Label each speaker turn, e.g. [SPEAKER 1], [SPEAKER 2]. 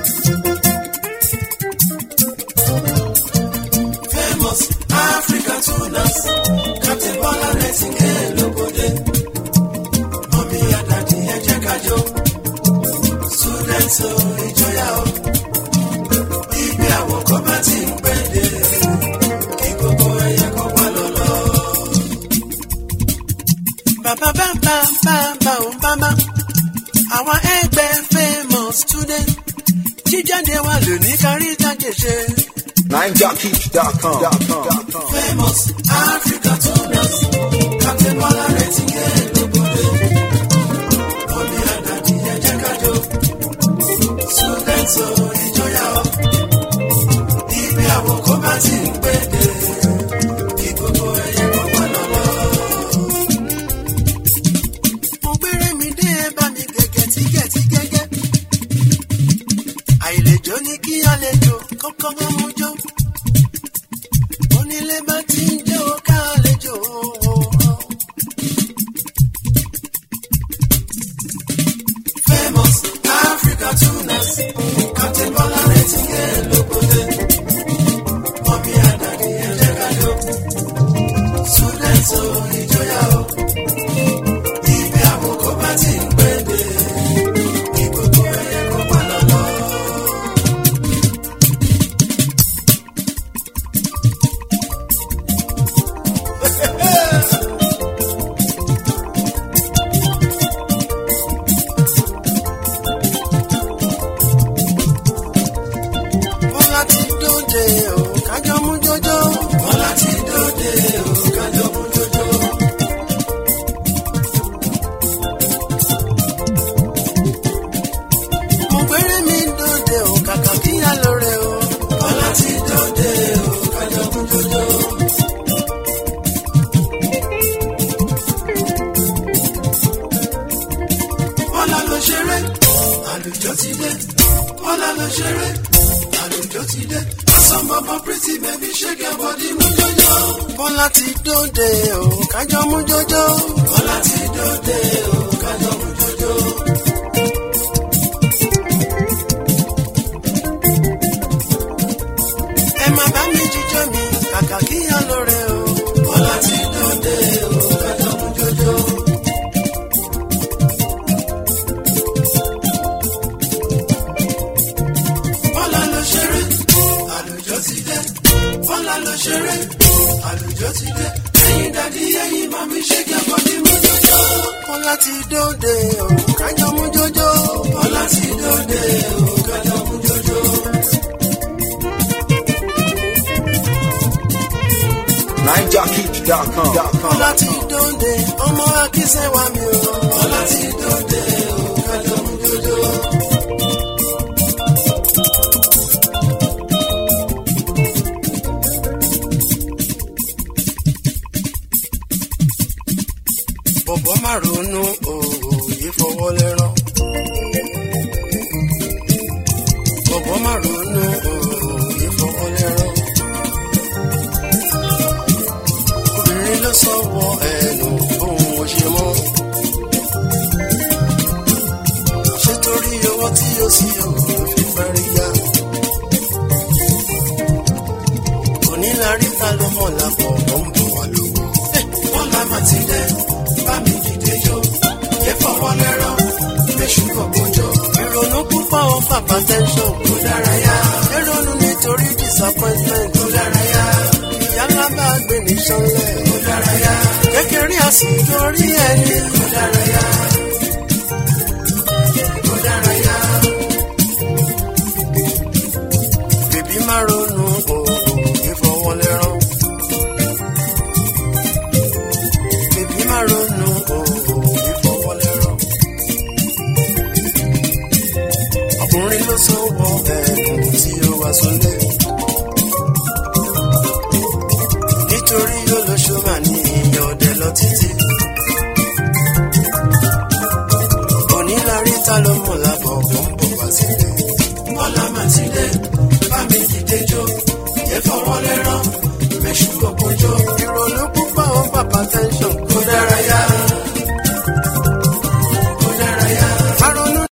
[SPEAKER 1] Famous African tuners, Captain Bola Nightingale lóbodè. Mọ́mí àdàdì ẹ jẹ́ ká jó. Students o ìjọyà o. Ibi àwọn kan bá ti ń pèdè. Kí gbogbo ẹyẹ kó wá lọ́lọ́. Bàbá bàbá àwọn ẹgbẹ́ Famous today. Jíjáde wà lónìí kárí tájẹ̀ ṣe.
[SPEAKER 2] NineJockey.com.
[SPEAKER 1] Famous Africa tuners, Captain Bola Nightingale lóbodè. Mọ́mí àdàdì ẹ jẹ́ ká jó. Students o ìjọyà o. Ibi àwọn kan bá ti ń pèdè. Kí gbogbo ẹyẹ kó wá lọ́lọ́. Mo gbére mi dé ẹ bá mi gẹ́gẹ́. Àìlèjó ní kí àlejò kọ́kọ́ mọ́ mú jó. Onílé bá ti ń jó ká àlejò wò. Famous Africa tuners, Captain Bola Nightingale lóbodè. Mọ́mí àdàdì ẹ jẹ́ ká jó. Students o ìjọyà o. Ibi àwọn kan bá ti ń pèdè. Kí gbogbo ẹyẹ kó wá lọ́lọ́. Bọ́lá ti dóde o, kájọ mú jójó. Bọ́lá ti dóde o, kájọ mú jójó. Mo gbére mi dóde o, kàkà kí á lóore o. Bọ́lá ti dóde o, kájọ mú jójó. Bọ́lá ló ṣeré, àlùjọ ti dé. Bọ́lá ló ṣeré, àlùjọ ti dé. Sọ́mọ́mọ́ pretty baby shake your body mú jójó. Bọ́lá ti dóde o, kájọ mú jójó. Bọ́lá ti dóde o, kájọ mú jójó. Ẹ má bá mi jíjó mi, kàkà kí á lóore o. Bọ́lá ti dóde o, kájọ mú jójó. Bọ́lá ló ṣeré, àlùjọ ti dé. Bọ́lá ló ṣeré, àlùjọ ti dé. Ẹyin dàdí ẹyin mami shake your body mú jójó. Bọ́lá ti dóde o, kájọ mú jójó. Bọ́lá ti dóde o, kájọ mú jójó.
[SPEAKER 2] NineJockey.com.
[SPEAKER 1] Bọ́lá ti dóde, ọmọ akínsẹ́ wa mi o. Bọ́lá ti dóde o, kájọ mú jójó. Bọ̀bọ̀ má ronú òòyì fọwọ́ lẹ́rán. Bọ̀bọ̀ má ronú òòyì fọwọ́ lẹ́rán. Obìnrin ló sọ̀wọ́ ẹnu ohun ò ṣe mọ́. Ṣé torí owó tí ó sì yóò fi fẹ́rí yá? Onílárí ta ló mọ̀ lápò ó ń bọ̀ wá lówó. Bọ́lá má ti dẹ́, bá mi dìde jó. Yẹ fọwọ́ lẹ́rán, léṣu kọ̀kọ́jọ́. Ìrònú púpọ̀ ó fàpá tẹ́ńṣọ̀n kó dárayá. Ìrònú nítorí disappointment kó dárayá. Ìyá ńlá bá gbé ní sánlẹ̀ kó dárayá. Kékeré àsìkò orí ẹni kó dárayá. Kó dárayá. Bèbí má ronú òògùn fọwọ́ lẹ́rán. Bèbí má ronú òògùn fọwọ́ lẹ́rán. Ọkùnrin ló sọ̀wọ́ ẹ̀bùn tí ó wá sólé. Nítorí olóṣù mà ní ìyàn ọ̀dẹ lọ títí. Onílárí ta ló mọ̀ lábọ̀ ọ̀pọ̀ ń bọ̀ wá sílé. Bọ́lá má ti dé, bá mi dìde jó. Yẹ fọwọ́ lẹ́rán, méṣù kọ̀kọ́jọ́.